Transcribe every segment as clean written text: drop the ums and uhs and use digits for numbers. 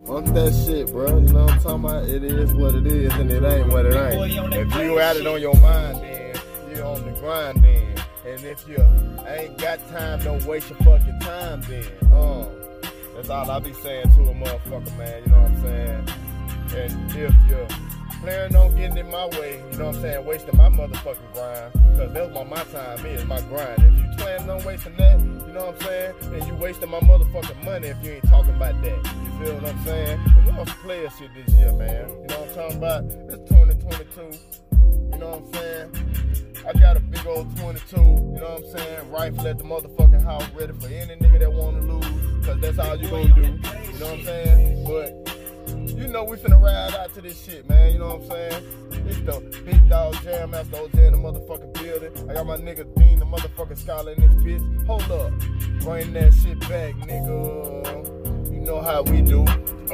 Fuck that shit, bro. You know what I'm talking about? It is what it is, and it ain't what it ain't. If you got it on your mind, then you're on the grind, then. And if you ain't got time, don't waste your fucking time, then. That's all I be saying to a motherfucker, man. You know what I'm saying? And if you're planning on getting in my way, you know what I'm saying, wasting my motherfucking grind, because that's what my time is, my grind. If you planning on wasting that, you know what I'm saying, then you wasting my motherfucking money if you ain't talking about that. You feel what I'm saying? We want some player shit this year, man. You know what I'm talking about? It's 2022. You know what I'm saying? I got a big old 22, you know what I'm saying? Rifle at the motherfucking house, ready for any nigga that wanna lose, because that's all you gonna do. You know what I'm saying? But you know we finna ride out to this shit, man. You know what I'm saying? It's the Big Dog Jam Master OJ in the motherfucking building. I got my nigga Dean, the motherfucking scholar in this bitch. Hold up. Bring that shit back, nigga. You know how we do.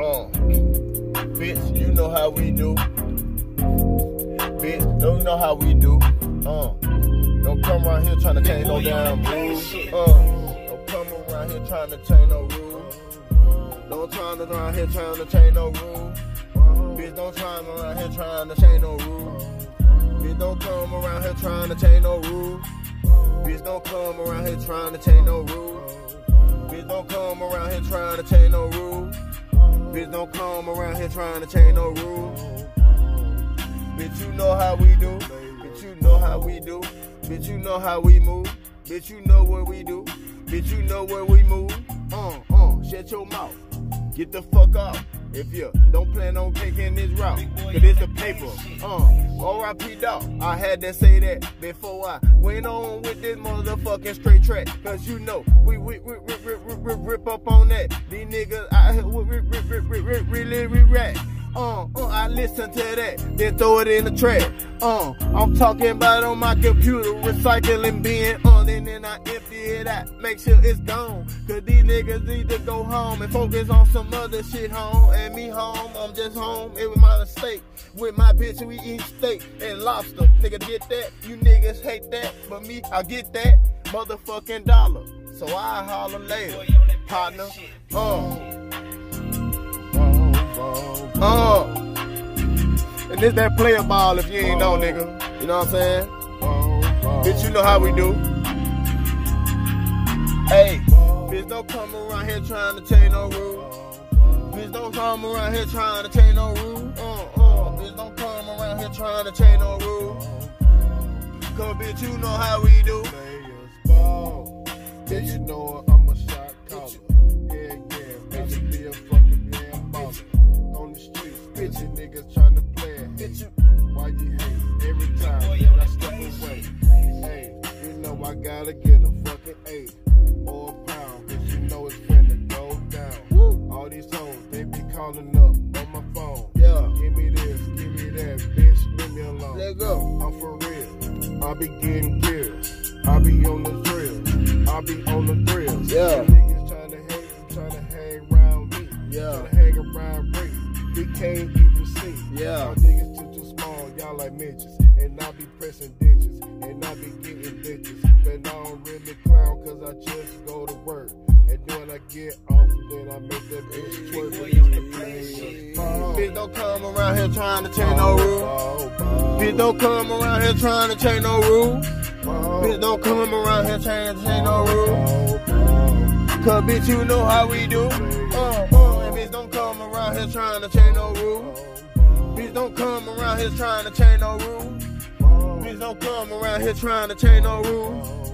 Bitch, you know how we do. Bitch, don't you know how we do. Don't come around here trying to change no damn rules. Don't come around here trying to change no rules. Don't come around here trying to change no rules. Bitch, don't come around here trying to change no rules. Bitch, don't come around here trying to change no rules. Bitch, don't come around here trying to change no rules. Bitch, don't come around here trying to change no rules. Bitch, don't come around here trying to change no rules. Bitch, you know how we do. Bitch, you know how we do. Bitch, you know how we move. Bitch, you know what we do. Bitch, you know where we move. Shut your mouth. Get the fuck off. If you don't plan on taking this route, cause it's the paper. R.I.P. dog. I had to say that before I went on with this motherfucking straight track. Cause you know, we rip up on that. These niggas out here really rap. I listen to that, then throw it in the trash. I'm talking about on my computer, recycling bin, and then I empty it out, make sure it's gone. Cause these niggas need to go home and focus on some other shit home. And me home, I'm just home, it was my mistake. With my bitch, we eat steak and lobster. Nigga get that, you niggas hate that, but me, I get that motherfucking dollar. So I holler later, partner. And this that player ball if you ain't know, nigga. You know what I'm saying? Bitch, you know how we do. Hey, bitch, don't come around here trying to change no rules. Bitch, don't come around here trying to change no rules. Bitch, don't come around here trying to change no rules. Cause bitch, you know how we do. Bitch, you know I'm a shot caller. Yeah, bitch, be a fucking damn boss. On the streets, bitch, you niggas trying to play it. Bitch, why you hate? Every time that I step away. Hey, you know I gotta get a fucking 8 or a pound. Bitch, you know it's finna go down. All these hoes, they be calling up on my phone. Yeah, give me this, give me that, bitch, leave me alone. Let go. I'm for real. I be getting kills. I be on the drills. I be on the thrills. Yeah. Niggas trying to hate, trying to hang around me. Yeah. Trying to hang around Brady. We can't even see. Yeah. Y'all niggas too small, y'all like midgets. And I be pressing ditches. And I be getting bitches. But I don't really clown cause I just go to work. And then when I get off, then I make that bitch twerk. Bitch, don't come around here trying to change no rules. Bitch, don't come around here trying to change no rules. Bitch, don't come around here trying to change no rules. Cause bitch, you know how we do. And bitch, don't come around here trying to change no rules. Bitch, don't come around here trying to change no rules. Bitch, don't come around here trying to change no rules.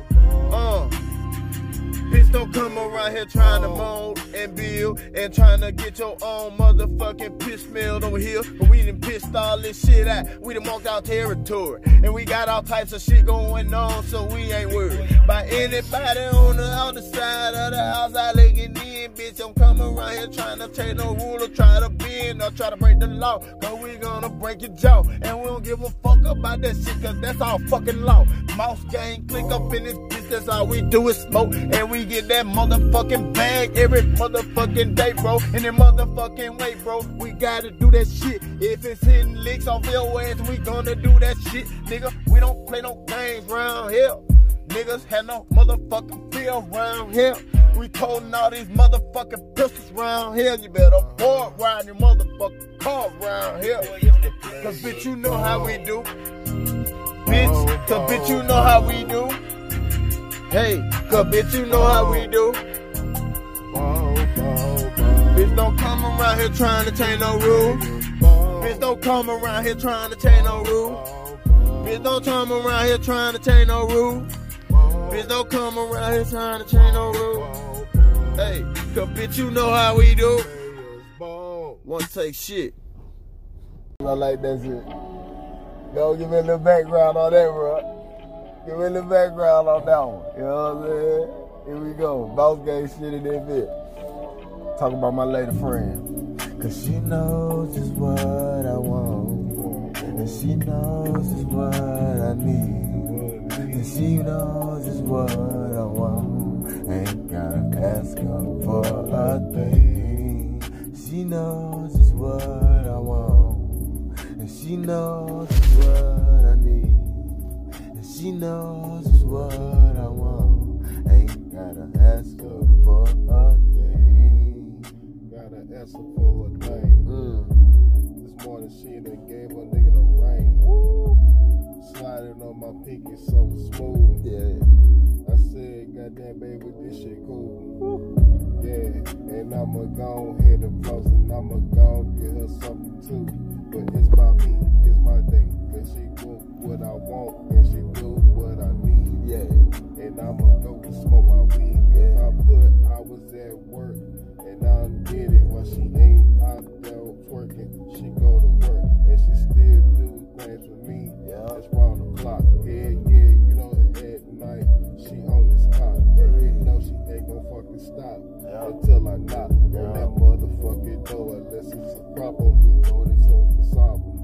Bitch, don't come around here trying to mold and build and trying to get your own motherfucking piss smelled over here. But we done pissed all this shit out. We done marked our territory. And we got all types of shit going on, so we ain't worried about anybody on the other side of the house. I looking in, bitch. Don't come around here trying to change no rule or try to bend or try to break the law. Cause we gonna break your jaw. And we don't give a fuck about that shit, cause that's our fucking law. Mouse gang, click up in this bitch, that's all we do is smoke. And we get that motherfucking bag every motherfucking day, bro. In that motherfucking way, bro. We gotta do that shit. If it's hitting licks off your ass, we gonna do that shit, nigga. We don't play no games around here. Niggas have no motherfucking feel around here. We toting all these motherfucking pistols around here. You better avoid riding your motherfucking car around here. Cause bitch, you know how we do. Bitch, cause bitch, you know how we do. Hey, cause bitch, you know how we do. Bitch, don't come around here trying to change no rules. Bitch, don't come around here trying to change no rules. Bitch, don't come around here trying to change no rules. Bitch, don't come around here trying to change no rules. Hey, cause bitch, you know how we do. Wanna take shit. I like that shit. Go give me a little background on that, bro. Give me a little background on that one. You know what I'm saying? Here we go. Boss gang shit in that bit. Talking about my lady friend. Cause she knows just what I want. And she knows just what I need. And she knows just what I want. Ain't gotta ask her for a thing. She knows just what I want. And she knows just what I need. And she knows just what I want. Ain't gotta ask her for a thing. Gotta ask her for a thing. This morning she done gave a nigga the rain. Sliding on my pinky so smooth. Yeah. I said, goddamn baby, this shit cool. Yeah. And I'ma go ahead and floss and I'ma go get her something too. But it's my me, it's my day. Cause she do what I want and she do what I need. Yeah. And I'ma go and smoke my weed. Cause I was at work and I did it while she ain't out there twerking. She go to work and she still do things with me. Yeah. It's round the clock. Yeah, you know, at night she on this clock. And you know she ain't gon' fucking stop until I knock on that motherfucking door. Unless it's a problem, we going into a problem.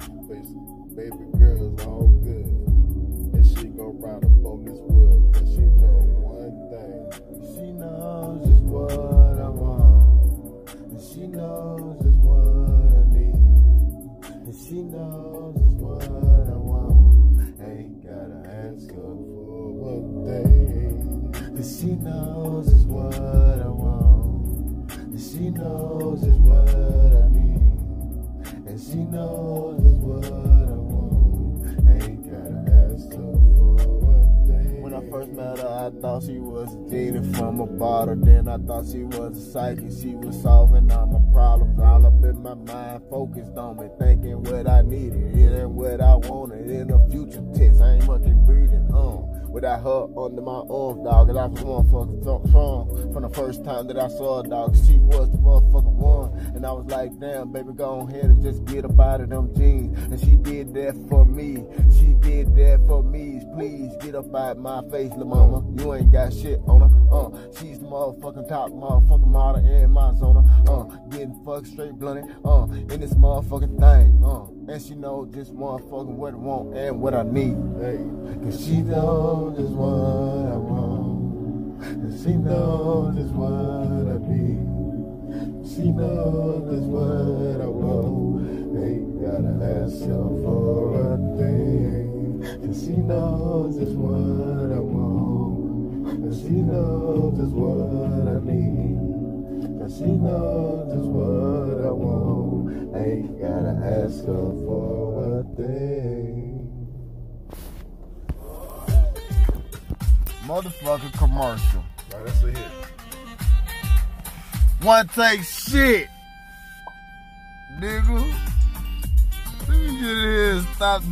Baby girl's all good. And she gon' ride up on this wood. Cause she know one thing. She knows just what I want. And she knows just what I need. And she knows just what I want. Ain't gotta ask her for one thing. Cause she knows just what I want. And she knows just what I need. And she knows just what I want. Ain't gotta ask her for one thing. When I first met her, I thought she was a genie from a bottle. Then I thought she was a psychic. She was solving all my problems. All up in my mind, focused on me, thinking what I needed. It ain't what I wanted in the future tense. I ain't fucking breathing. Without her under my arms, dog. And I was motherfucking strong from the first time that I saw her, dog. She was the motherfucking one. And I was like, damn, baby, go ahead and just get up out of them jeans. And she did that for me. She did that for me. Please get up out my face, lil' mama. You ain't got shit on her. She's the motherfucking top motherfucking model in my zona. Getting fucked straight blunted. In this motherfucking thing. And she know just motherfucking what I want and what I need. Hey, cause she knows just what I want. And she knows just what I need. She knows just what I want. Ain't gotta ask her for a thing. Cause she knows just what I want. And she knows just what I need. Cause she knows just what I want. Ain't gotta ask her for a thing. Motherfucking commercial. Right, that's a hit. One take shit, nigga. Let me get in here and stop.